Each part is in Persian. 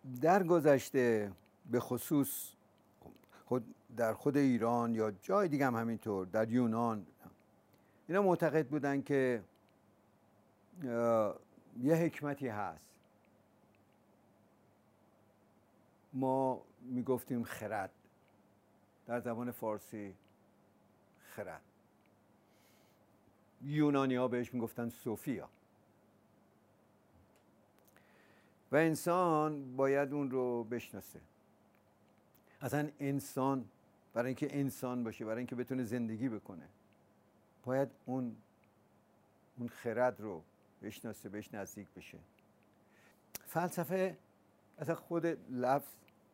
در گذشته به خصوص در خود ایران یا جای دیگه هم همینطور، در یونان، اینا معتقد بودن که یه حکمتی هست. ما میگفتیم خرد، در زبان فارسی خرد. یونانی ها بهش میگفتن سوفیا. و انسان باید اون رو بشناسه. اصلا انسان برای اینکه انسان باشه، برای اینکه بتونه زندگی بکنه، باید اون خرد رو بشناسه، بهش نزدیک بشه. فلسفه، اصلا خود لفظ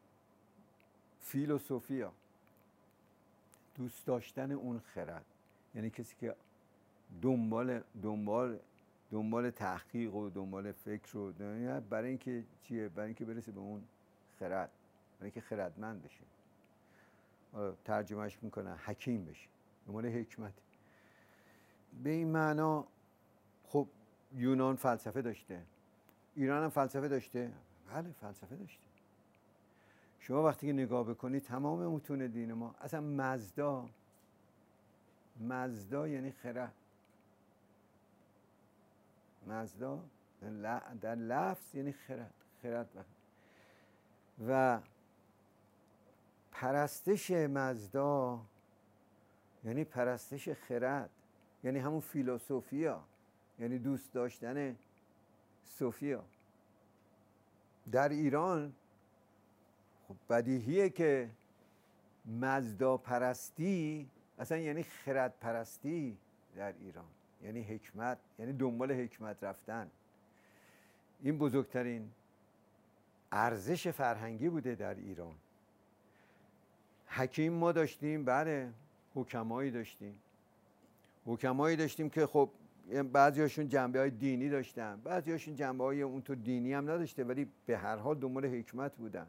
فیلوسوفیا، دوست داشتن اون خرد، یعنی کسی که دنبال تحقیق و دنبال فکر و برای اینکه چیه؟ برای اینکه برسه به اون خرد، برای اینکه خردمند بشه. ترجمهش میکنن حکیم بشه، دنبال حکمت. به این معنا خب یونان فلسفه داشته، ایران هم فلسفه داشته. بله فلسفه داشته. شما وقتی که نگاه بکنید تمام متون دین ما، اصلا مزدا یعنی خرد. مزدا در لفظ یعنی خرد. و پرستش مزدا یعنی پرستش خرد، یعنی همون فیلوسوفیا، یعنی دوست داشتن صوفیا. در ایران خب بدیهیه که مزدا پرستی اصلا یعنی خرد پرستی در ایران، یعنی حکمت، یعنی دنبال حکمت رفتن. این بزرگترین ارزش فرهنگی بوده در ایران. حکیم ما داشتیم، بله، حکمایی داشتیم که خب بعضی هاشون جنبه های دینی داشتن، بعضی هاشون جنبه های اونطور دینی هم نداشته، ولی به هر حال دنبال حکمت بودن.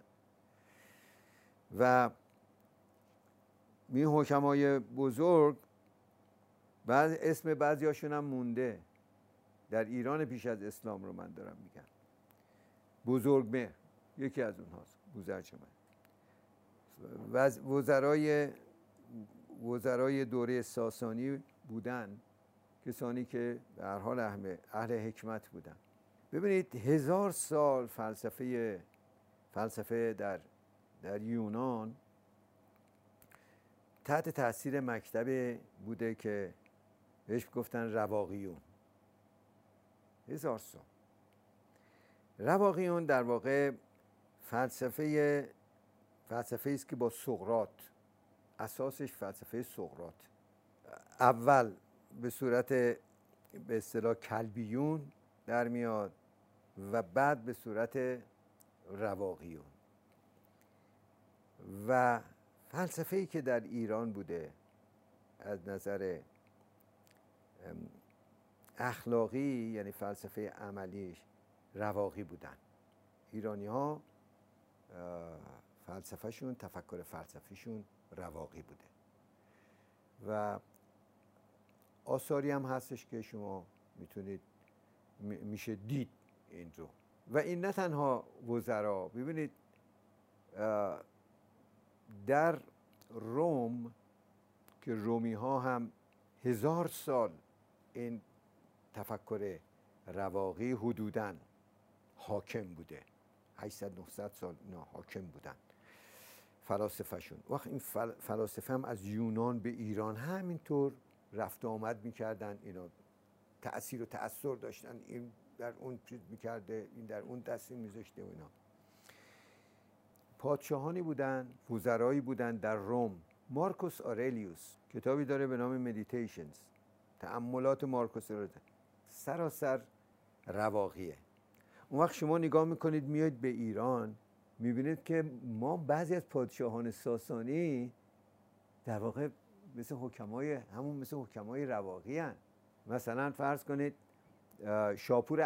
و این حکمای بزرگ اسم بعضی هاشون هم مونده در ایران پیش از اسلام رو من دارم میگم. بزرگمهر یکی از اونهاست، بوزرجمهر. وزرای دوره ساسانی بودن، کسانی که به هر حال اهل حکمت بودن. ببینید 1000 سال فلسفه در یونان تحت تاثیر مکتب بوده که بهش گفتن رواقیون. 1000 سال. رواقیون در واقع فلسفه است که با سقراط، اساسش فلسفه سقراط، اول به صورت به اصطلاح کلبیون در میاد و بعد به صورت رواقیون. و فلسفه‌ای که در ایران بوده از نظر اخلاقی، یعنی فلسفه عملیش، رواقی بودن. ایرانی ها تفکر فلسفیشون رواقی بوده. و آثاری هم هستش که شما میشه دید این رو. و این نه تنها وزرا، ببینید در روم که رومی ها هم 1000 سال این تفکر رواقی حدوداً حاکم بوده. 800-900 سال اینا حاکم بودن فلاسفه‌شون. وقت این فلاسفه هم از یونان به ایران همینطور رفت و آمد میکردن. اینا تأثیر و تأثیر داشتن، این در اون چیز میکرده، این در اون دستی میذاشته و اینا. پادشاهانی بودن، وزرایی بودن در روم. مارکوس آرلیوس کتابی داره به نام مدیتیشنز، تأملات مارکوس آرلیوس، سراسر رواقیه. اون وقت شما نگاه میکنید میاید به ایران، میبینید که ما بعضی از پادشاهان ساسانی در واقع مثل حکمای رواقی هن. مثلا فرض کنید شاپور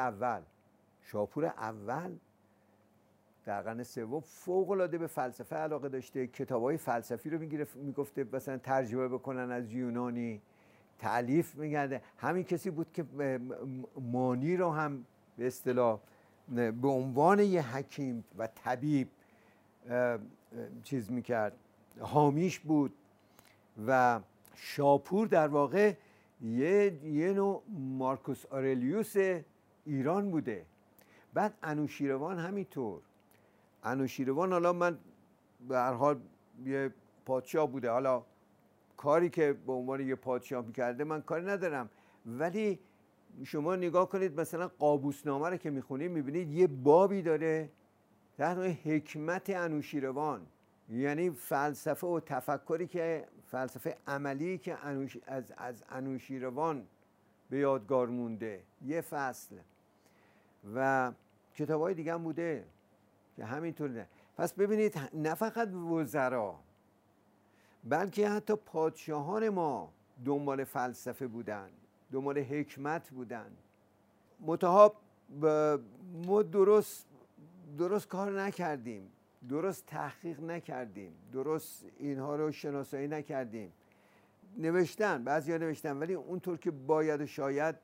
اول در قرن سوم فوق‌العاده به فلسفه علاقه داشته، کتابای فلسفی رو میگفته مثلا ترجمه بکنن از یونانی، تألیف می‌کرده. همین کسی بود که مانی رو هم به اصطلاح به عنوان یه حکیم و طبیب چیز میکرد، حامیش بود و شاپور در واقع یه نوع مارکوس آرلیوس ایران بوده. بعد انوشیروان همینطور. انوشیروان حالا من به هر حال یه پادشاه بوده، حالا کاری که به عنوان یه پادشاه میکرده من کاری ندارم، ولی شما نگاه کنید مثلا قابوسنامه رو که میخونید میبینید یه بابی داره تحت حکمت انوشیروان، یعنی فلسفه و تفکری که فلسفه عملی که از انوشیروان به یادگار مونده، یه فصل. و کتاب‌های دیگه هم بوده که همینطوره. پس ببینید نه فقط وزرا بلکه حتی پادشاهان ما دنبال فلسفه بودن، دنبال حکمت بودن. منتها ما درست کار نکردیم، درست تحقیق نکردیم، درست اینها رو شناسایی نکردیم. نوشتن، بعضیا نوشتن ولی اونطور که باید و شاید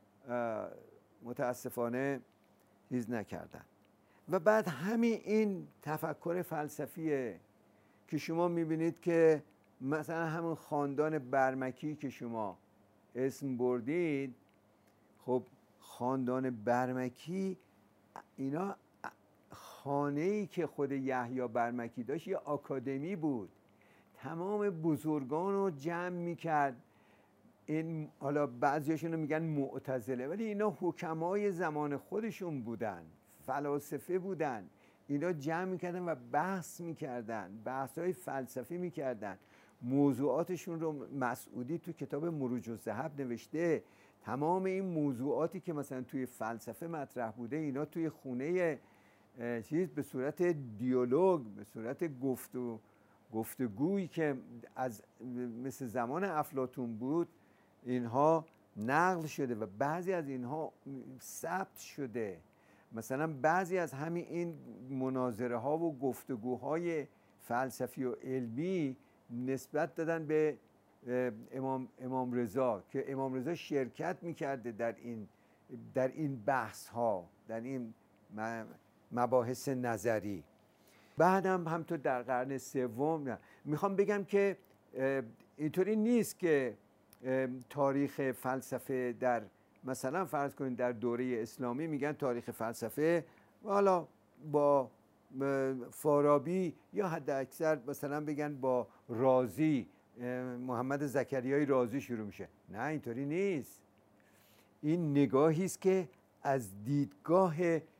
متاسفانه چیز نکردن. و بعد همین این تفکر فلسفیه که شما میبینید که مثلا همون خاندان برمکی که شما اسم بردید، خب خاندان برمکی اینا خانه‌ای که خود یحیی برمکی داشت یه آکادمی بود، تمام بزرگان رو جمع میکرد. این حالا بعضیاشون رو میگن معتزله ولی اینا حکمای زمان خودشون بودن، فلاسفه بودن. اینا جمع میکردن و بحث میکردن، بحث‌های فلسفی میکردن. موضوعاتشون رو مسعودی تو کتاب مروج الذهب نوشته. تمام این موضوعاتی که مثلا توی فلسفه مطرح بوده اینا توی خونه چیز به صورت دیالوگ، به صورت گفتگویی که از مثل زمان افلاطون بود اینها نقل شده و بعضی از اینها ثبت شده. مثلا بعضی از همین این مناظره ها و گفتگوهای فلسفی و علمی نسبت دادن به امام رضا که امام رضا شرکت میکرده در این بحث ها، در این مباحث نظری. بعدم همطور در قرن سوم میخوام بگم که اینطوری نیست که تاریخ فلسفه در مثلا فرض کنید در دوره اسلامی میگن تاریخ فلسفه حالا با فارابی یا حد اکثر مثلا بگن با رازی، محمد زکریای رازی شروع میشه. نه اینطوری نیست. این نگاهی است که از دیدگاه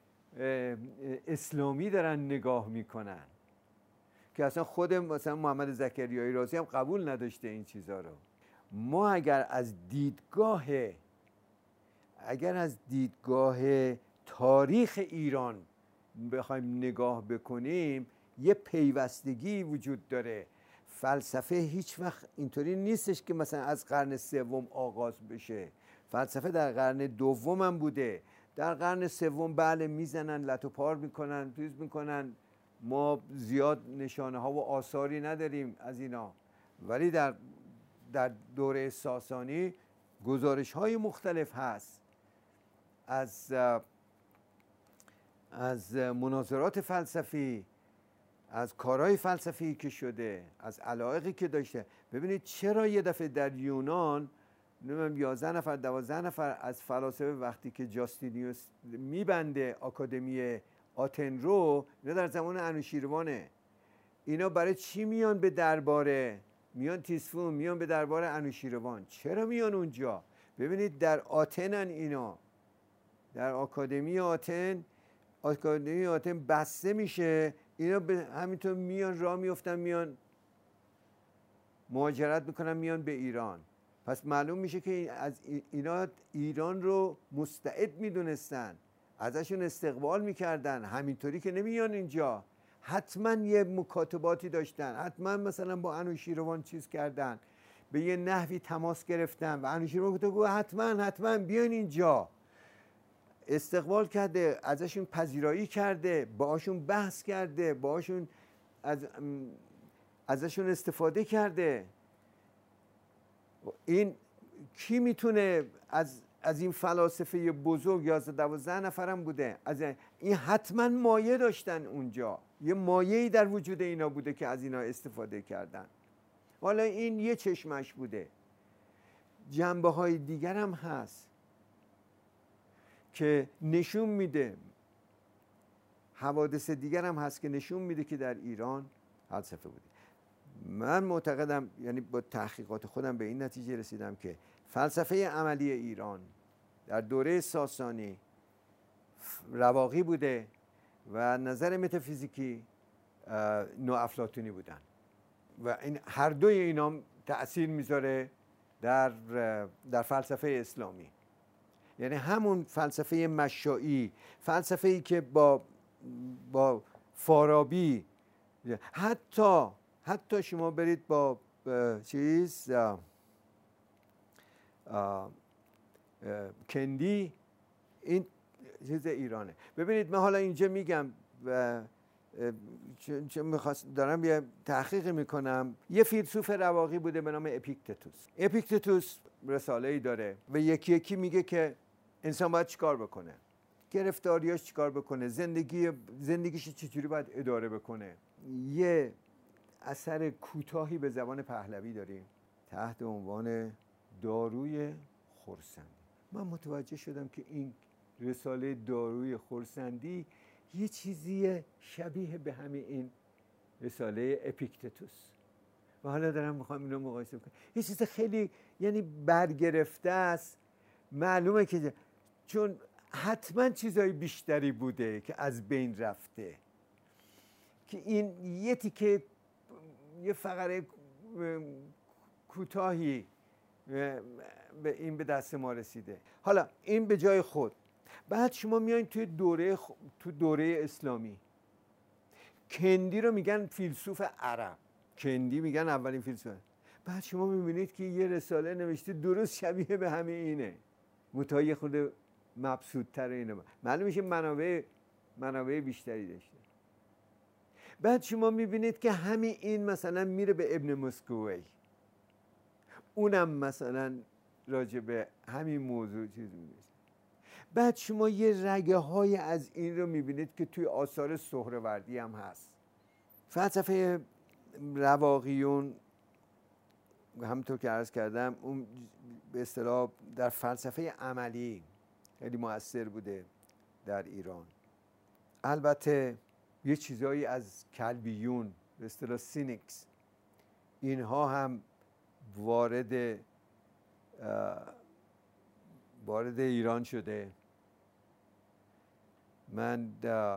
اسلامی دارن نگاه میکنن که اصلا خود مثلا محمد زکریای رازی هم قبول نداشته این چیزها رو. ما اگر از دیدگاه تاریخ ایران بخوایم نگاه بکنیم یه پیوستگی وجود داره. فلسفه هیچ وقت اینطوری نیستش که مثلا از قرن سوم آغاز بشه. فلسفه در قرن دوم هم بوده. در قرن سوم بله میزنن لت و پار میکنن، چیز میکنن، ما زیاد نشانه ها و آثاری نداریم از اینا. ولی در دوره ساسانی گزارش های مختلف هست از مناظرات فلسفی، از کارهای فلسفی که شده، از علایقی که داشته. ببینید چرا یه دفعه در یونان 11 نفر 12 نفر از فلاسفه وقتی که جاستینیوس میبنده آکادمی آتن رو، اینا در زمان انوشیروانه، اینا برای چی میان به درباره، میان تیسفون، میان به دربار انوشیروان؟ چرا میان اونجا؟ ببینید در آتنن اینا، در آکادمی آتن بسته میشه، اینا همینطور میان راه میفتن، میان مهاجرت میکنن، میان به ایران. پس معلوم میشه که از اینا ایران رو مستعد میدونستن، ازشون استقبال میکردن. همینطوری که نمیان اینجا، حتما یه مکاتباتی داشتن، حتما مثلا با انوشیروان چیز کردن، به یه نحوی تماس گرفتن و انوشیروان گفت حتما بیاین اینجا. استقبال کرده، ازشون پذیرایی کرده، باهاشون بحث کرده، باهاشون ازشون استفاده کرده. این کی میتونه از از این فلاسفه بزرگ 11-12 نفرم بوده، از این حتما مایه داشتن اونجا، یه مایه‌ای در وجود اینا بوده که از اینا استفاده کردن. حالا این یه چشمش بوده، جنبه های دیگر هم هست که نشون میده، حوادث دیگر هم هست که نشون میده که در ایران فلسفه بوده. من معتقدم، یعنی با تحقیقات خودم به این نتیجه رسیدم که فلسفه عملی ایران در دوره ساسانی رواقی بوده و نظر متافیزیکی نوافلاطونی بودن و این هر دوی اینا تأثیر میذاره در فلسفه اسلامی. یعنی همون فلسفه مشائی، فلسفه‌ای که با فارابی، حتی شما برید با کندی، این چیز ایرانه. ببینید من حالا اینجا میگم چون دارم یه تحقیق میکنم، یه فیلسوف رواقی بوده به نام اپیکتتوس رساله‌ای داره و یکی یکی میگه که انسان باید چیکار بکنه، گرفتاریاش چیکار بکنه، زندگیش چجوری باید اداره بکنه. یه اثر کوتاهی به زبان پهلوی داریم تحت عنوان داروی خرسندی. من متوجه شدم که این رساله داروی خرسندی یه چیزی شبیه به همین این رساله اپیکتتوس و حالا دارم میخوام اینو مقایسه کنم. یه چیز خیلی یعنی برگرفته است. معلومه که چون حتما چیزای بیشتری بوده که از بین رفته، که این یه تیکه، یه فقره کوتاهی به دست ما رسیده. حالا این به جای خود. بعد شما میایین تو دوره اسلامی، کندی رو میگن فیلسوف عرب، کندی میگن اولین فیلسوف. بعد شما میبینید که یه رساله نوشته درست شبیه به همه اینه، متای خود مبسوط‌تر اینه. معلوم میشه منابع بیشتری داشته. بعد شما میبینید که همین این مثلا میره به ابن مسکوی، اونم مثلا راجع به همین موضوع چیز میگه. بعد شما یه رگه های از این رو میبینید که توی آثار سهروردی هم هست. فلسفه رواقیون همونطور که عرض کردم اون به اصطلاح در فلسفه عملی خیلی مؤثر بوده در ایران. البته یه چیزایی از کلبیون به اصطلاح سینیکس، اینها هم وارد ایران شده. من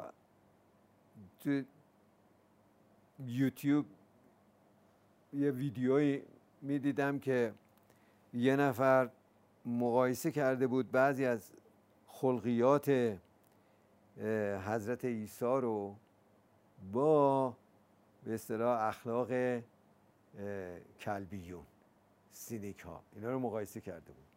تو یوتیوب یه ویدیویی میدیدم که یه نفر مقایسه کرده بود بعضی از خلقیات حضرت عیسی رو با به اصطلاح اخلاق کلبیون، سینیک ها، اینا رو مقایسه کرده بود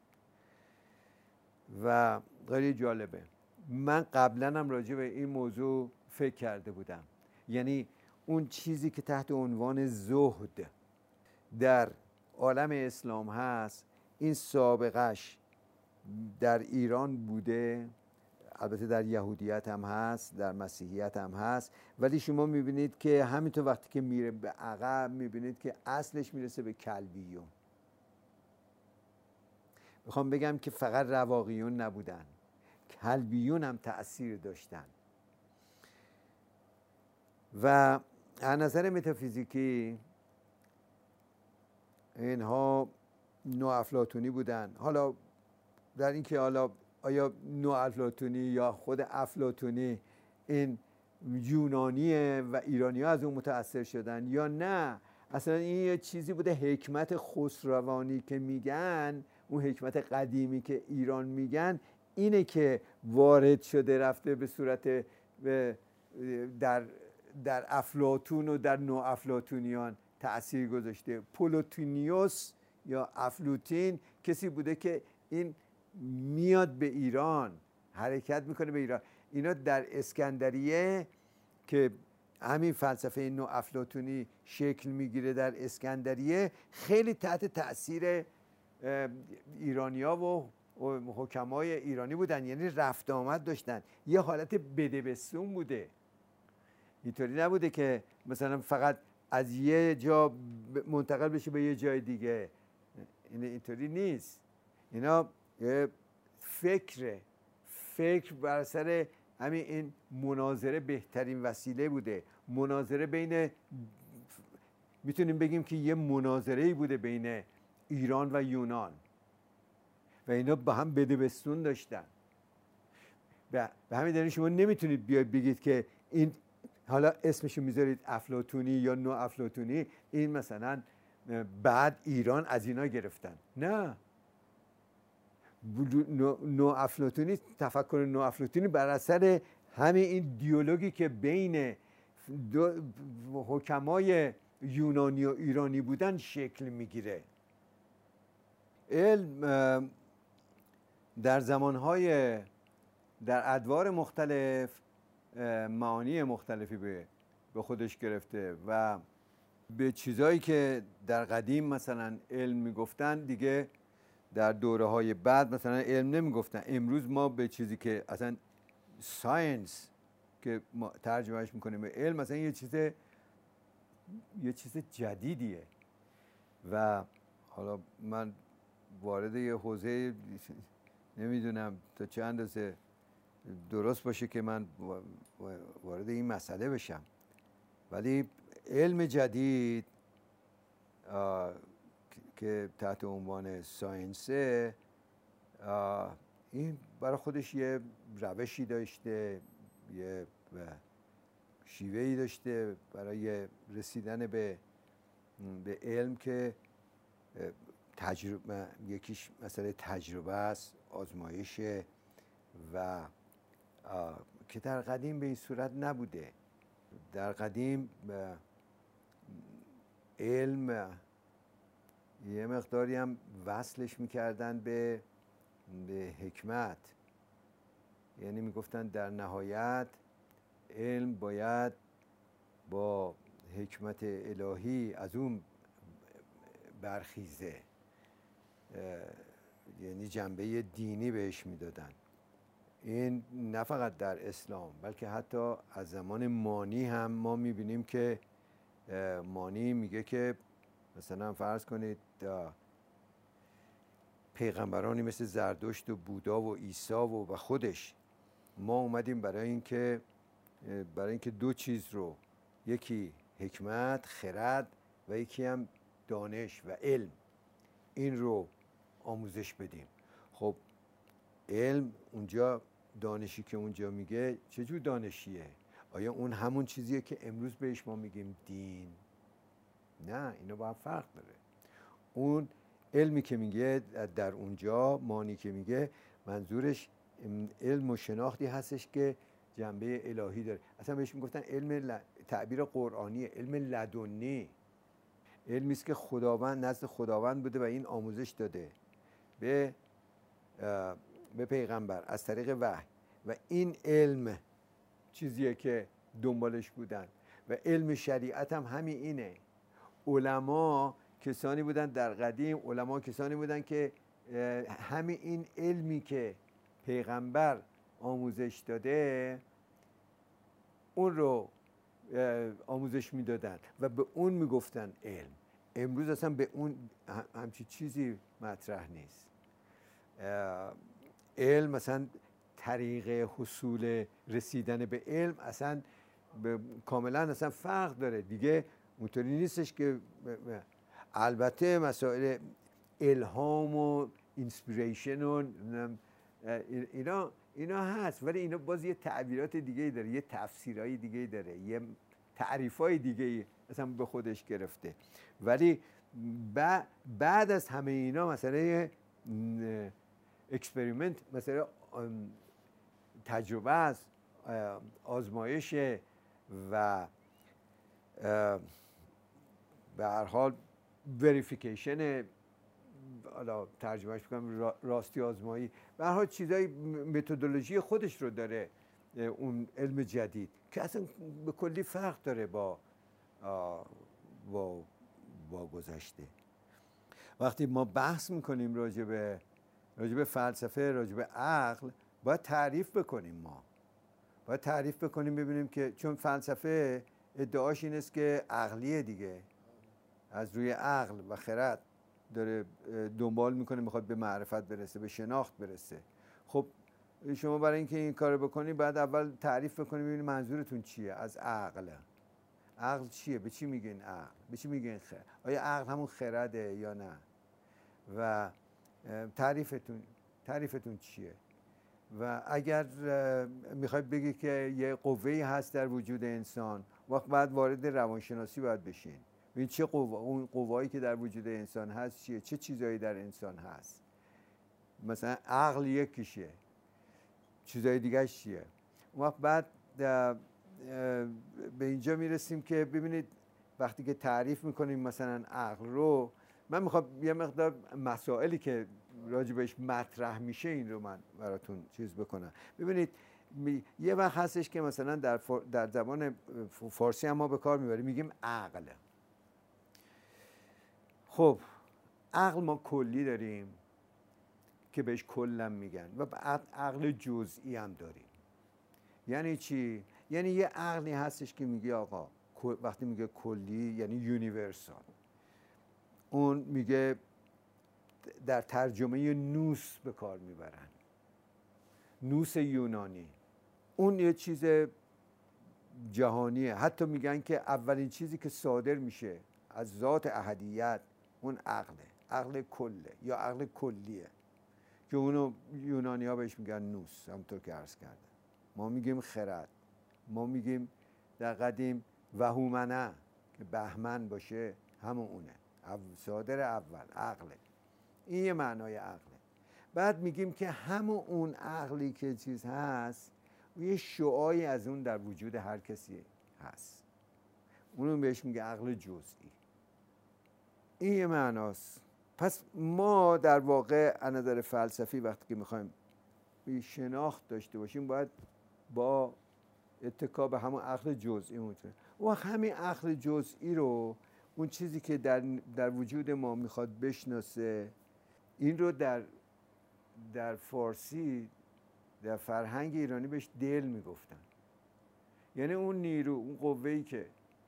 و خیلی جالبه. من قبلا هم راجع به این موضوع فکر کرده بودم. یعنی اون چیزی که تحت عنوان زهد در عالم اسلام هست، این سابقش در ایران بوده، البته در یهودیت هم هست، در مسیحیت هم هست، ولی شما میبینید که همینطور وقتی که میره به عقب میبینید که اصلش میرسه به کلبیون. میخوام بگم که فقط رواقیون نبودن، کلبیون هم تأثیر داشتن. و از نظر متافیزیکی اینها نوافلاطونی بودن. حالا در این که حالا آیا نوافلاطونی یا خود افلاطونی این یونانیه و ایرانی‌ها از اون متأثر شدن یا نه، اصلا این یه چیزی بوده، حکمت خسروانی که میگن، اون حکمت قدیمی که ایران میگن، اینه که وارد شده رفته به صورت در افلاطون و در نوافلاطونیان تأثیر گذاشته. پلوتونیوس یا افلوتین کسی بوده که این میاد به ایران، حرکت میکنه به ایران. اینا در اسکندریه که همین فلسفه نوافلاطونی شکل میگیره در اسکندریه، خیلی تحت تأثیر ایرانیا و حکمای ایرانی بودن، یعنی رفت آمد داشتن، یه حالت بدبستون بوده. اینطوری نبوده که مثلا فقط از یه جا منتقل بشه به یه جای دیگه. اینطوری نیست. اینا فکر بر سر همین این مناظره بهترین وسیله بوده. مناظره بین، میتونیم بگیم که یه مناظره‌ای بوده بین ایران و یونان و اینا با هم بدبستون داشتن. به همین دلیل شما نمیتونید بیاید بگید که این حالا اسمشو میذارید افلاطونی یا نو افلاطونی، این مثلا بعد ایران از اینا گرفتن. نه، نو افلاطونی، تفکر نو افلاطونی بر اثر همین این دیالوگی که بین حکمای یونانی و ایرانی بودن شکل میگیره. علم در زمانهای، در ادوار مختلف معانی مختلفی به خودش گرفته و به چیزایی که در قدیم مثلا علم میگفتن دیگه در دوره های بعد مثلا علم نمیگفتن. امروز ما به چیزی که اصلا ساینس که ما ترجمهش میکنیم به علم، مثلا یه چیز جدیدیه. و حالا من وارد یه حوزه نمیدونم تا چه اندازه درست باشه که من وارد این مسئله بشم، ولی علم جدید که تحت عنوان ساینسه، این برای خودش یه روشی داشته، یه شیوهی داشته برای رسیدن به علم که تجربه، یکیش مسئله تجربه است، آزمایشه و که در قدیم به این صورت نبوده. در قدیم علم یه مقداری هم وصلش میکردن به حکمت، یعنی میگفتن در نهایت علم باید با حکمت الهی از اون برخیزه، یعنی جنبه دینی بهش میدادن. این نه فقط در اسلام بلکه حتی از زمان مانی هم ما میبینیم که مانی میگه که مثلا فرض کنید پیغمبرانی مثل زردشت و بودا و عیسی و خودش، ما اومدیم برای اینکه دو چیز رو، یکی حکمت، خرد و یکی هم دانش و علم، این رو آموزش بدیم. خب علم اونجا، دانشی که اونجا میگه چجور دانشیه؟ آیا اون همون چیزیه که امروز بهش ما میگیم دین؟ نه، اینا با هم فرق داره. اون علمی که میگه در اونجا، مانی که میگه، منظورش علم و شناختی هستش که جنبه الهی داره. اصلا بهش میگفتن علم تعبیر قرآنی، علم لدنی، علمی است که خداوند، نزد خداوند بوده و این آموزش داده به پیغمبر از طریق وحی، و این علم چیزیه که دنبالش بودن. و علم شریعت هم همین اینه. علما کسانی بودن در قدیم، علما کسانی بودن که همین این علمی که پیغمبر آموزش داده اون رو آموزش میدادن و به اون میگفتن علم. امروز اصلا به اون همچی چیزی مطرح نیست. علم مثلا طریق حصول رسیدن به علم اصلا کاملا اصلا فرق داره دیگه. اونطوری نیستش که البته مسائل الهام و اینسپیریشن و اینا هست، ولی اینا باز یه تعبیرات دیگه داره، یه تفسیرهای دیگه داره، یه تعریفای دیگه اصلا به خودش گرفته. ولی بعد از همه اینا مسئله اکسپریمنت، مسئله تجربه است، آزمایش و به هر حال وریفیکیشن، حالا ترجمهش میکنم راستی آزمایی، به هر حال چیزای متدولوژی خودش رو داره اون علم جدید که اصلا به کلی فرق داره با گذشته. وقتی ما بحث میکنیم راجع به راجع به فلسفه، راجع به عقل باید تعریف بکنیم. ما باید تعریف بکنیم ببینیم که چون فلسفه ادعاش این است که عقلیه دیگه، از روی عقل و خرد داره دنبال میکنه، میخواد به معرفت برسه، به شناخت برسه. خب شما برای اینکه این کارو بکنی باید اول تعریف بکنی ببینید منظورتون چیه از عقل. عقل چیه؟ به چی میگین عقل؟ به چی میگین خرد؟ آیا عقل همون خرده یا نه؟ و تعریفتون چیه؟ و اگر میخواید بگی که یه قوه‌ای هست در وجود انسان، وقت بعد وارد روانشناسی باید بشین. این چه اون قوه‌ای که در وجود انسان هست چیه؟ چه چیزایی در انسان هست؟ مثلا عقل یکیشه، چیزای دیگه چیه؟ وقت بعد به اینجا میرسیم که ببینید وقتی که تعریف میکنیم مثلا عقل رو، من میخوام یه مقدار مسائلی که راجبش مطرح میشه این رو من براتون چیز بکنم. ببینید یه وقت هستش که مثلا در زبان فارسی هم ما به کار میبریم، میگیم عقل. خب عقل ما کلی داریم که بهش کلم میگن و عقل جزئی هم داریم. یعنی چی؟ یعنی یه عقلی هستش که میگه آقا، وقتی میگه کلی یعنی یونیورسال. اون میگه در ترجمه نوس به کار میبرن، نوس یونانی. اون یه چیز جهانیه. حتی میگن که اولین چیزی که صادر میشه از ذات احدیت اون عقله، عقل کله یا عقل کلیه که اونو یونانی ها بهش میگن نوس. همونطور که عرض کردم ما میگیم خرد، ما میگیم در قدیم وهومنه که بهمن باشه، همون اونه، صادر اول عقله. این یه معنای عقله. بعد میگیم که همون اون عقلی که چیز هست یه شعاعی از اون در وجود هر کسی هست، اونو بهش میگه عقل جزئی. این یه معناست. پس ما در واقع از نظر فلسفی وقتی که میخوایم شناخت داشته باشیم باید با اتکا به همون عقل جزئی میتونه. و همین عقل جزئی رو، اون چیزی که در وجود ما میخواد بشناسه، این رو در فارسی، در فرهنگ ایرانی بهش دل میگفتن. یعنی اون نیرو، اون قوه‌ای که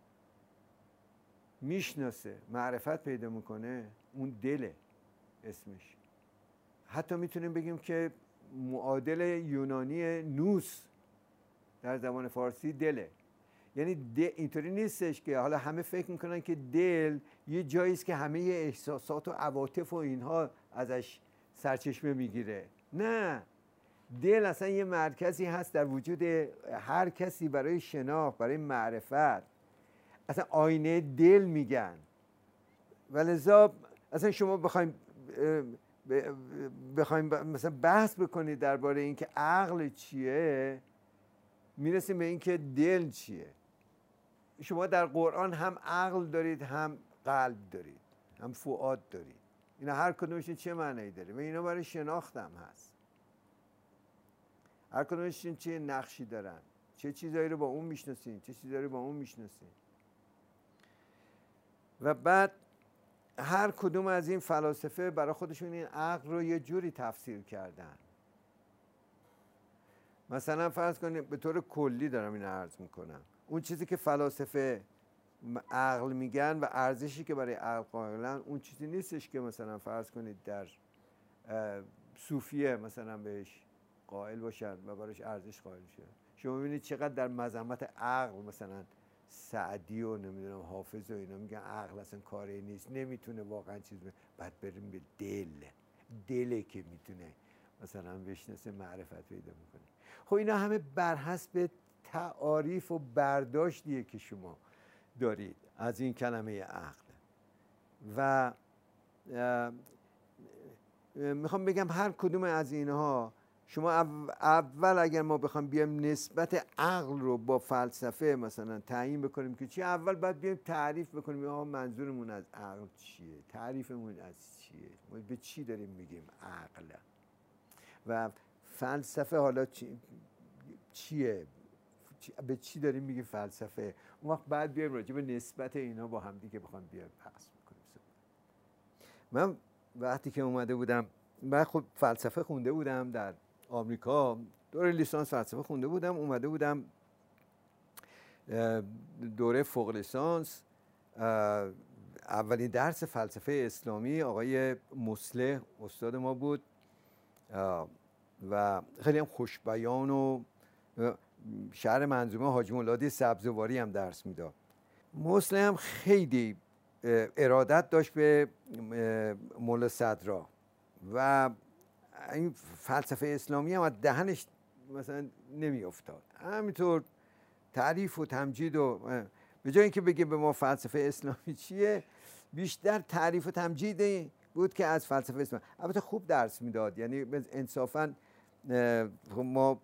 میشناسه، معرفت پیدا میکنه، اون دله اسمش. حتی میتونیم بگیم که معادل یونانی نوس در زبان فارسی دله. یعنی اینطوری نیستش که حالا همه فکر میکنن که دل یه جایی است که همه احساسات و عواطف و اینها ازش سرچشمه میگیره. نه، دل اصلا یه مرکزی هست در وجود هر کسی برای شناخت، برای معرفت. اصلا آینه دل میگن. ولذا اصلا شما بخوایم مثلا بحث بکنید درباره اینکه عقل چیه، میرسیم به اینکه دل چیه. شما در قرآن هم عقل دارید، هم قلب دارید، هم فؤاد دارید. اینا هر کدومشون چه معنی داره و اینا برای شناخت هم هست. هر کدومشون چه نقشی دارن، چه چیزایی رو با اون میشناسین، چه چیزایی رو با اون میشناسین. و بعد هر کدوم از این فلاسفه برای خودشون این عقل رو یه جوری تفسیر کردن. مثلا فرض کنید به طور کلی دارم این عرض میکنم، اون چیزی که فلاسفه عقل میگن و ارزشی که برای عقل قائلن، اون چیزی نیستش که مثلا فرض کنید در صوفیه مثلا بهش قائل باشن و براش ارزش قائل شن. شما ببینید چقدر در مذمت عقل مثلا سعدی و نمیدونم حافظ و اینا میگن عقل اصلا کاری نیست، نمیتونه واقعا چیز بعد بریم به دله که میتونه مثلا بشناسه، معرفت پیدا میکنه. خب اینا همه بر حسب تعاریف و برداشتیه که شما دارید از این کلمه عقل. و میخوام بگم هر کدوم از اینها شما اول اگر ما بخوام بیایم نسبت عقل رو با فلسفه مثلا تعیین بکنیم که چی، اول باید بیایم تعریف بکنیم آقا منظورمون از عقل چیه، تعریفمون از چیه، ما به چی داریم میگیم عقل. و فلسفه حالا چیه، به چی داریم میگیم فلسفه. اون وقت بعد بیایم راجع به نسبت اینا با هم دیگه بخوام بیایم بحث بکنیم. من وقتی که اومده بودم من خب فلسفه خونده بودم در آمریکا، دوره لیسانس فلسفه خونده بودم، اومده بودم دوره فوق لیسانس. اولین درس فلسفه اسلامی آقای مصلح استاد ما بود و خیلی هم خوشبیان و شهر منظومه حاجی مولادی سبزواری هم درس میداد. مصلح هم خیلی ارادت داشت به مولا صدرا و این فلسفه اسلامی هم از دهنش مثلا نمی افتاد، همینطور تعریف و تمجید و به جای اینکه بگه به ما فلسفه اسلامی چیه، بیشتر تعریف و تمجید بود که از فلسفه اسلامی. البته خوب درس میداد، یعنی انصافا ما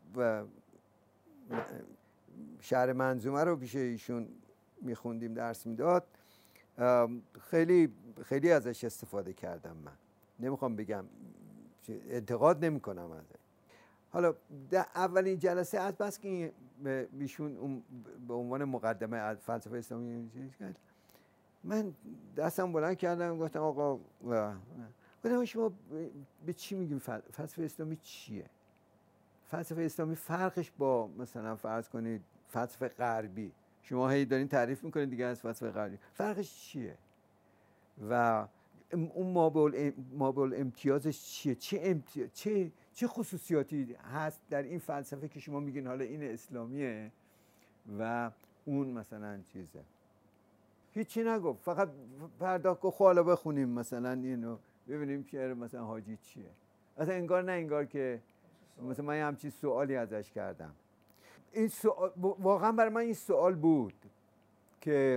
شهر منظومه رو پیش ایشون میخوندیم، درس میداد، خیلی خیلی ازش استفاده کردم. من نمیخوام بگم انتقاد نمی کنم ازش. حالا در اولین جلسه از بس که ایشون به عنوان مقدمه از فلسفه اسلامی کرد، من دستم بلند کردم گفتم آقا گفتم شما به چی میگیم فلسفه اسلامی چیه؟ فلسفه اسلامی فرقش با مثلا فرض کنید فلسفه غربی، شما هی دارین تعریف میکنید دیگه از فلسفه غربی، فرقش چیه؟ و اون مابعل امتیازش چیه؟ چه خصوصیاتی هست در این فلسفه که شما میگین حالا این اسلامیه و اون مثلا چیزه؟ هیچی نگفت، فقط پرداخت گفت حالا بخونیم مثلا اینو ببینیم شعر مثلا حاجی چیه. اصلا انگار نه انگار که مثلا من همچین سوالی ازش کردم. این سوال واقعا برای من این سوال بود که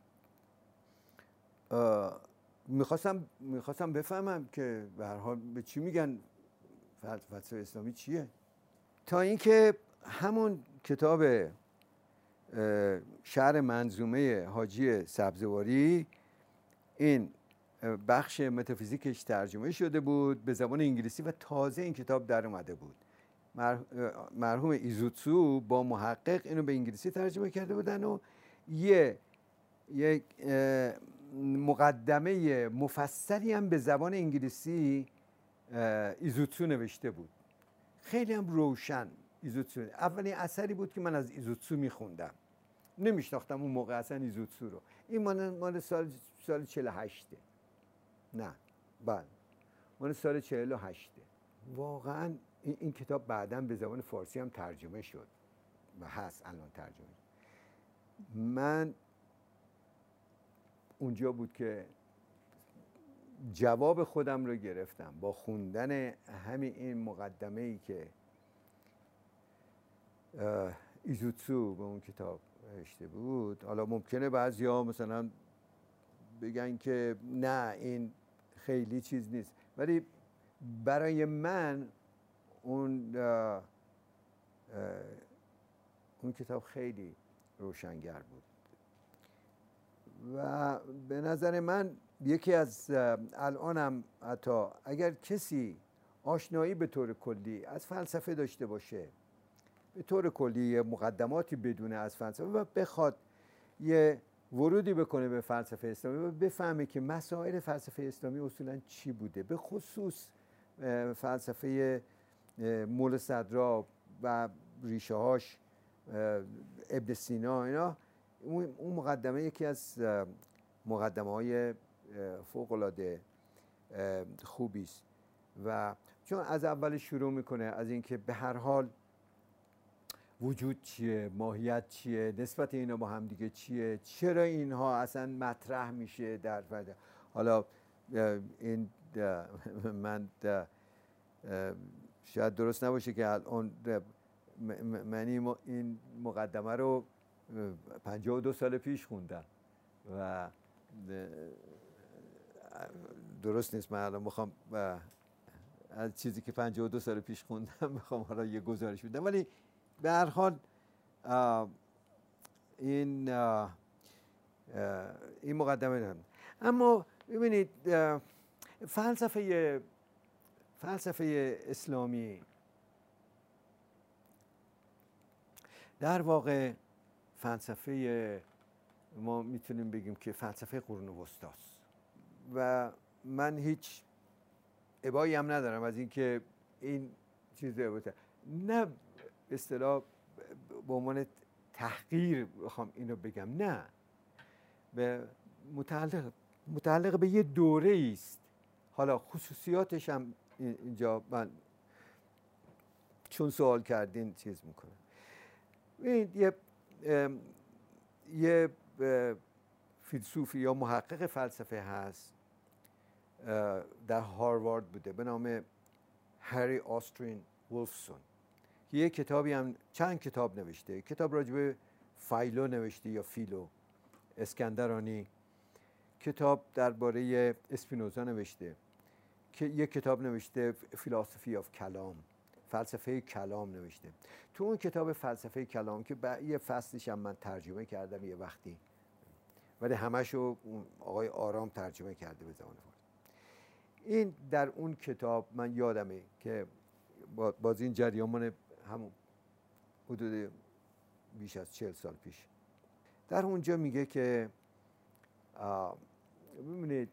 میخواستم بفهمم که به هر حال به چی میگن فلسفه اسلامی چیه، تا اینکه همون کتاب شهر منظومه حاجی سبزواری این بخش متافیزیکش ترجمه شده بود به زبان انگلیسی و تازه این کتاب در اومده بود. مرحوم ایزوتسو با محقق اینو به انگلیسی ترجمه کرده بودن و یک مقدمه مفصلی هم به زبان انگلیسی ایزوتسو نوشته بود، خیلی هم روشن. ایزوتسو اولین اثری بود که من از ایزوتسو میخوندم، نمیشناختم اون موقع اصلا ایزوتسو رو. این مال سال 48 نه بله مال سال 48. واقعا این کتاب بعداً به زبان فارسی هم ترجمه شد و هست الان ترجمه. من اونجا بود که جواب خودم رو گرفتم با خوندن همین این مقدمه‌ای که ایزوتسو به اون کتاب نوشته بود. حالا ممکنه بعضیا مثلا بگن که نه این خیلی چیز نیست، ولی برای من اون کتاب خیلی روشنگر بود و به نظر من یکی از الانم حتی اگر کسی آشنایی به طور کلی از فلسفه داشته باشه، به طور کلی مقدماتی بدونه از فلسفه و بخواد یه ورودی بکنه به فلسفه اسلامی و بفهمه که مسائل فلسفه اسلامی اصولا چی بوده، به خصوص فلسفه مولا صدرا و ریشه هاش ابن سینا، اینا اون مقدمه یکی از مقدمه های فوق العاده خوبی است و چون از اول شروع میکنه از اینکه به هر حال وجود چیه، ماهیت چیه، نسبت اینا با هم دیگه چیه، چرا اینها اصلا مطرح میشه در فرد. حالا این من شاید درست نباشه که الان من این مقدمه رو 52 سال پیش خوندم و درست نیست. من الان میخوام از چیزی که 52 سال پیش خوندم میخوام حالا یه گزارش بدم، ولی به هر حال این مقدمه دارم. اما ببینید فلسفه اسلامی در واقع فلسفه ما میتونیم بگیم که فلسفه قرون وسطاست و من هیچ ابایی هم ندارم از اینکه این چیز باشه، نه به اصطلاح به عنوان تحقیر بخوام اینو بگم، نه، به متعلق به یه دوره است. حالا خصوصیاتش هم اینجا من چون سوال کردین چیز میکنم. این یه فیلسوفی یا محقق فلسفه هست، در هاروارد بوده، به نام هری آسترین ولفسون. یه کتابی هم، چند کتاب نوشته. کتاب راجع به فایلو نوشته یا فیلو اسکندرانی، کتاب درباره اسپینوزا نوشته، که یه کتاب نوشته فیلسوفی آف کلام، فلسفه کلام نوشته. تو اون کتاب فلسفه کلام که یه فصلش هم من ترجمه کردم یه وقتی، ولی همشو آقای آرام ترجمه کرده به زبان فارسی. این در اون کتاب من یادمه که باز این جریان همون حدود بیش از 40 سال پیش، در اونجا میگه که ببینید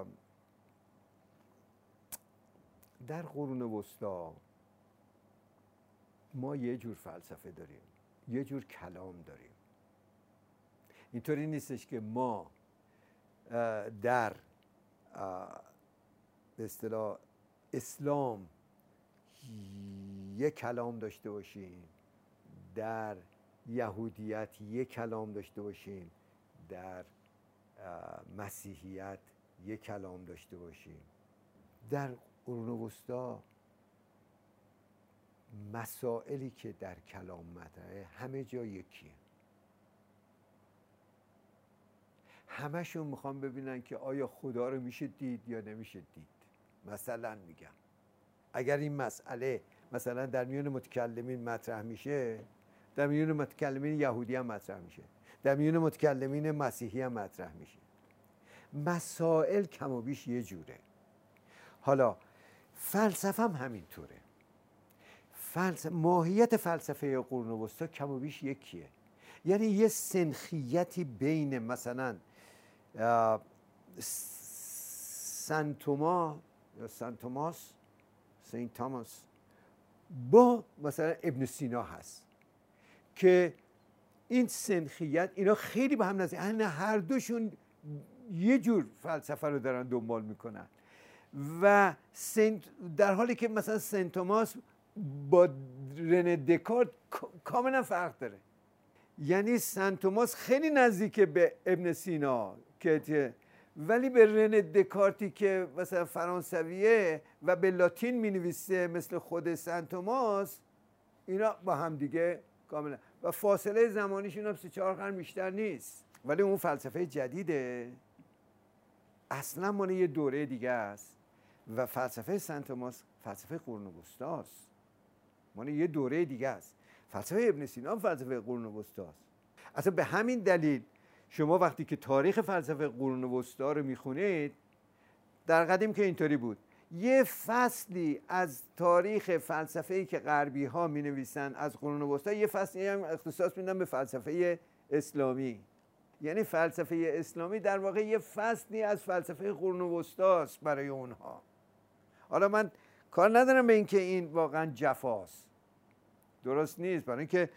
در قرون وسطا ما یه جور فلسفه داریم، یه جور کلام داریم. اینطوری نیستش که ما در به اصطلاح اسلام یک کلام داشته باشیم، در یهودیت یک کلام داشته باشیم، در مسیحیت یک کلام داشته باشیم. در قرون وسطا مسائلی که در کلام مطرحه همه جا یکیه. همشون میخوان ببینن که آیا خدا رو میشه دید یا نمیشه دید. مثلا میگم اگر این مسئله مثلا در میون متکلمین مطرح میشه، در میون متکلمین یهودی هم مطرح میشه، در میون متکلمین مسیحی هم مطرح میشه. مسائل کم و بیش یه جوره. حالا فلسفه هم همینطوره. ماهیت فلسفه قرون وسطا کم و بیش یکیه. یعنی یه سنخیتی بین مثلا سنت توماس با مثلا ابن سینا هست که این سنخیت اینا خیلی به هم نزدیک، هر دوشون یه جور فلسفه رو دارن دنبال میکنن. و در حالی که مثلا سنت توماس با رنه دکارت کاملا فرق داره. یعنی سنت توماس خیلی نزدیک به ابن سینا که، ولی به رنه دکارتی که مثلا فرانسویه و به لاتین مینویسه مثل خود سنت توماس، اینا با هم دیگه کاملا، و فاصله زمانیشون هم 3-4 قرن بیشتر نیست. ولی اون فلسفه جدیده اصلا مال یه دوره دیگه است و فلسفه سنت توماس فلسفه قرون وسطاست، مال یه دوره دیگه است. فلسفه ابن سینا فلسفه قرون وسطاست. اصلا به همین دلیل شما وقتی که تاریخ فلسفه قرون وسطا رو میخونید، در قدیم که اینطوری بود، یه فصلی از تاریخ فلسفه‌ای که غربی ها می نویسن از قرون وسطا، یه فصلی هم اختصاص میدن به فلسفه اسلامی. یعنی فلسفه اسلامی در واقع یه فصلی از فلسفه قرون وسطاست برای اونها. حالا من کار ندارم به اینکه این واقعا جفاست، درست نیست، برای اینکه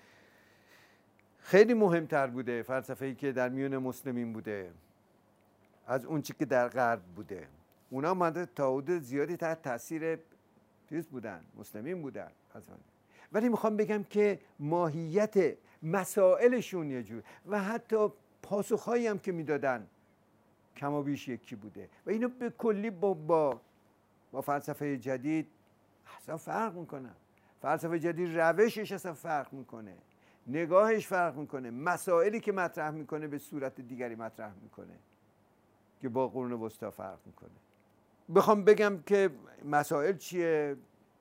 خیلی مهمتر بوده فلسفه‌ای که در میون مسلمین بوده از اون چیزی که در غرب بوده. اونا ماده تا حدود زیادی تحت تاثیر چیز بودن، مسلمین بودن. ولی میخوام بگم که ماهیت مسائلشون یه جور و حتی پاسخهایی هم که میدادن کم و بیش یکی بوده و اینو به کلی با فلسفه جدید اصلا فرق میکنه. فلسفه جدید روشش اصلا فرق میکنه، نگاهش فرق میکنه، مسائلی که مطرح میکنه به صورت دیگری مطرح میکنه که با قرون وسطا فرق میکنه. بخوام بگم که مسائل چیه،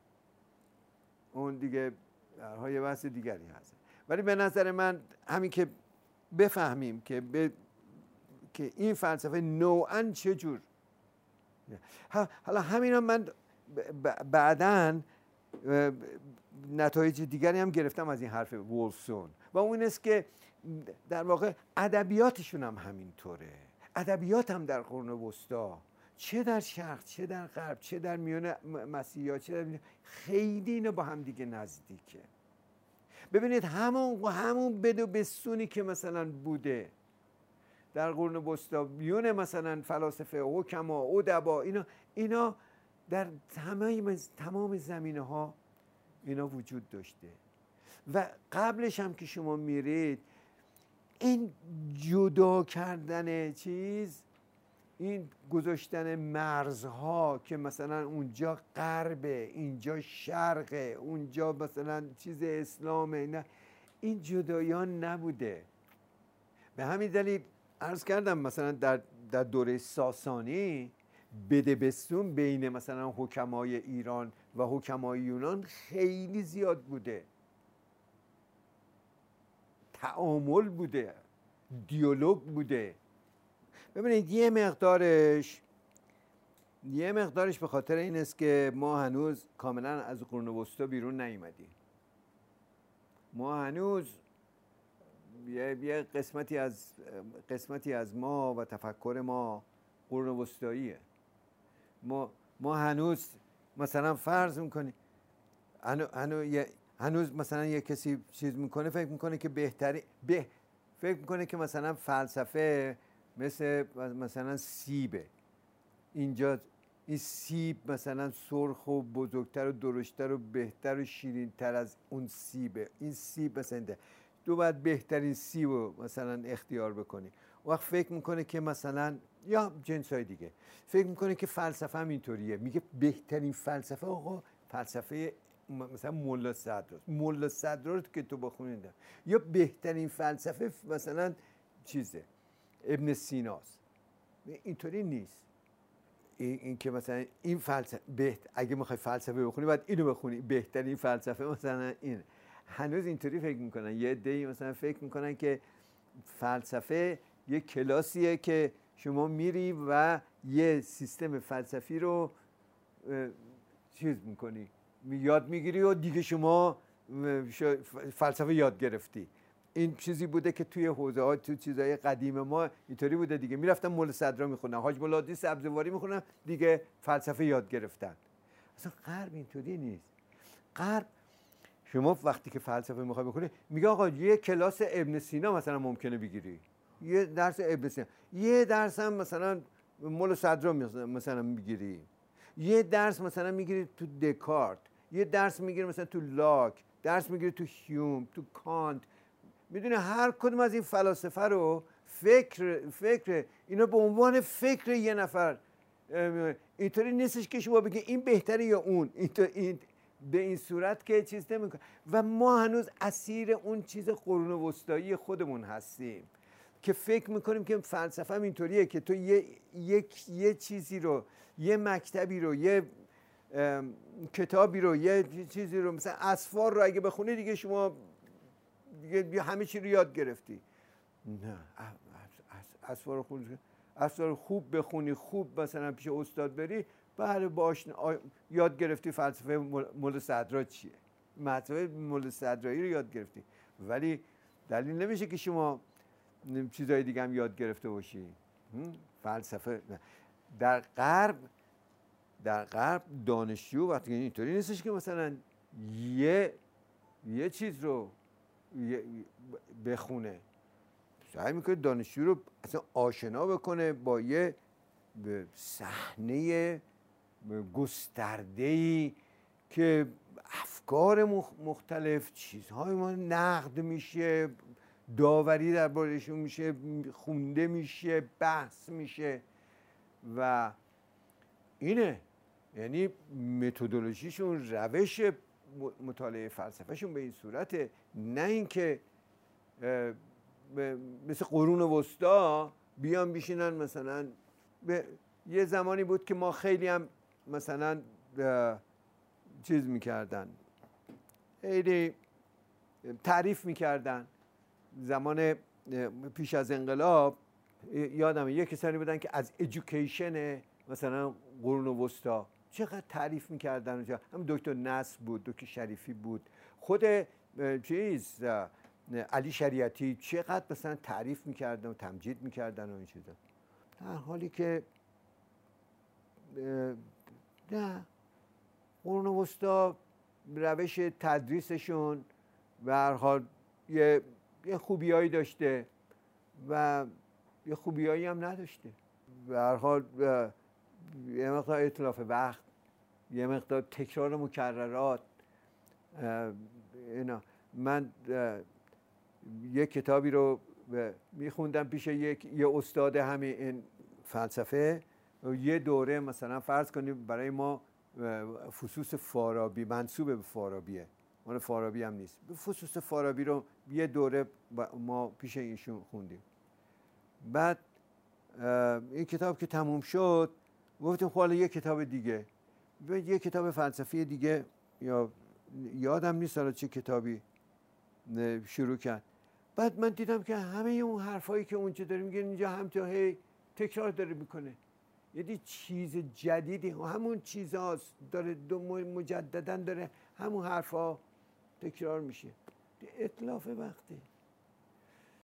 اون دیگه درهای بحث دیگری هست. ولی به نظر من همین که بفهمیم که این فلسفه نوعاً چجور، حالا همینا من بعداً نتایج دیگری هم گرفتم از این حرف وولفسون و اون است که در واقع ادبیاتشون هم همینطوره. ادبیات هم در قرون وسطا چه در شرق، چه در غرب، چه در میان مسیحی‌ها، چه در میان، خیلی اینا با هم دیگه نزدیکه. ببینید همون بد و بستونی که مثلا بوده در قرون وسطی میون مثلا فلاسفه، حکما، ادبا، اینا در تمام زمینه ها اینا وجود داشته. و قبلش هم که شما میرید، این جدا کردن چیز، این گذاشتن مرزها که مثلا اونجا غربه، اینجا شرقه، اونجا مثلا چیز اسلامه، نه، این جدایان نبوده. به همین دلیل عرض کردم مثلا در دوره ساسانی بدبستون بین مثلا حکمای ایران و حکمای یونان خیلی زیاد بوده، تعامل بوده، دیالوگ بوده. ببینید یه مقدارش به خاطر این است که ما هنوز کاملا از قرون وسطی بیرون نیومدیم. ما هنوز یه قسمتی از ما و تفکر ما قرون وسطاییه. ما هنوز مثلا فرض میکنیم، هنوز مثلا یه کسی چیز میکنه، فکر میکنه که فکر میکنه که مثلا فلسفه مثلا سیبه. اینجا این سیب مثلا سرخ و بزرگتر و درشتر و بهتر و شیرینتر از اون سیبه. این سیب مثلا تو باید بهترین سیب رو مثلا اختیار بکنی. وقت فکر میکنه که مثلا یا جنسای دیگه فکر میکنه که فلسفه هم اینطوریه، میگه بهترین فلسفه آقا فلسفه مثلا ملا صدر رو که تو بخونید، یا بهترین فلسفه مثلا چیزه ابن سیناست. اینطوری نیست. این که مثلا این فلسفه اگه میخوای فلسفه بخونی باید اینو بخونی، بهترین فلسفه مثلا این. هنوز اینطوری فکر میکنن. یه عده‌ای مثلا فکر میکنن که فلسفه یه کلاسیه که شما میری و یه سیستم فلسفی رو چیز میکنی، یاد میگیری و دیگه شما فلسفه یاد گرفتی. این چیزی بوده که توی حوزه ها، تو چیزای قدیم ما اینطوری بوده دیگه. میرفتن مول صدرا میخونن، حاج مولادی سبزواری میخونن، دیگه فلسفه یاد گرفتن. اصلا غرب اینطوری نیست. غرب شما وقتی که فلسفه میخوای بکنی، میگه آقا یه کلاس ابن سینا مثلا ممکنه بگیری، یه درس ابن سینا، یه درس هم مثلا مول صدرا مثلا میگیری، یه درس مثلا میگیری تو دکارت، یه درس میگیری مثلا تو لاک، درس میگیری تو هیوم، تو کانت. میدونه هر کدوم از این فلاسفه رو فکر اینا به عنوان فکر یه نفر. اینطوری نیستش که شما بگید این بهتره یا اون. این به این صورت که چیز نمیکنه. و ما هنوز اسیر اون چیز قرون وسطایی خودمون هستیم که فکر میکنیم که فلسفه هم اینطوریه که تو یه چیزی رو، یه مکتبی رو، یه کتابی رو، یه چیزی رو، مثلا اسفار رو اگه بخونی دیگه شما دیگه همه چی رو یاد گرفتی. نه، اسفار خوب بخونی، خوب مثلا پیش استاد بری، بله باش یاد گرفتی فلسفه مول صدرا چیه، مطلب مول صدرایی رو یاد گرفتی. ولی دلیل نمیشه که شما چیزای دیگه هم یاد گرفته باشی. فلسفه در غرب دانشجو وقتی اینطوری نیستش که مثلا یه چیز رو بخونه، سعی میکنه دانشجو رو اصلا آشنا بکنه با یه صحنه گسترده‌ای که افکار مختلف، چیزهای ما نقد میشه، داوری دربارشون میشه، خونده میشه، بحث میشه. و اینه یعنی متدولوژیشون، روش مطالعه فلسفهشون به این صورته. نه اینکه مثل قرون وسطا بیان بیشینن. مثلا یه زمانی بود که ما خیلی هم مثلا چیز میکردن، خیلی تعریف میکردن. زمان پیش از انقلاب یادمه یه کسانی بودن که از ادویکیشن مثلا قرون وسطا چقدر تعریف میکردن. هم دکتر نصر بود، دکتر شریفی بود، خود علی شریعتی چقدر مثلا تعریف میکردن و تمجید میکردن و این چیزا. در حالی که نه، قرون وسطا روش تدریسشون به هر حال یه خوبیایی داشته و یه خوبیایی هم نداشته. به هر حال یه مقدار اتلاف وقت، یه مقدار تکرار مکررات، اینا. من یه کتابی رو میخوندم پیش یه استاد همین این فلسفه. یه دوره مثلا فرض کنیم برای ما فصوص فارابی منسوب به فارابیه، مال فارابی هم نیست، فصوص فارابی رو یه دوره ما پیش ایشون خوندیم. بعد این کتاب که تموم شد گفتیم خب حالا یه کتاب دیگه، یه کتاب فلسفی دیگه، یا یادم نیست حالا چه کتابی شروع کرد. بعد من دیدم که همه اون حرفایی که اونجا داره میگه اینجا همینطور هی تکرار داره میکنه، یعنی چیز جدیدی همون چیزاست داره مجددا داره همون حرفا تکرار میشه. اتلاف وقته.